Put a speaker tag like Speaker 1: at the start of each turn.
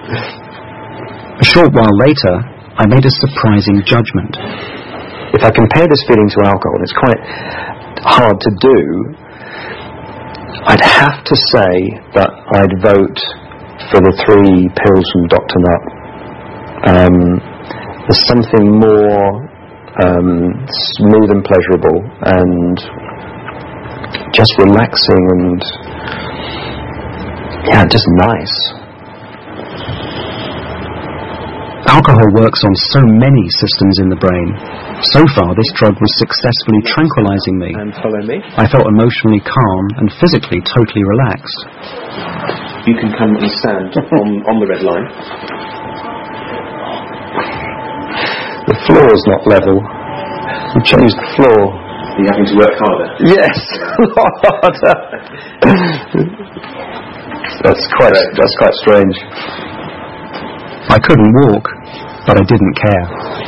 Speaker 1: A short while later, I made a surprising judgment.
Speaker 2: If I compare this feeling to alcohol, and it's quite hard to do, I'd have to say that I'd vote for the 3 pills from Dr. Nutt. There's something more smooth and pleasurable and just relaxing and just nice.
Speaker 1: Alcohol works on so many systems in the brain. So far, this drug was successfully tranquilizing me.
Speaker 2: And follow me.
Speaker 1: I felt emotionally calm and physically totally relaxed.
Speaker 2: You can come and stand on the red line. The floor is not level. We changed the floor.
Speaker 3: Are you having to work harder?
Speaker 2: Yes, harder. That's quite strange.
Speaker 1: I couldn't walk, but I didn't care.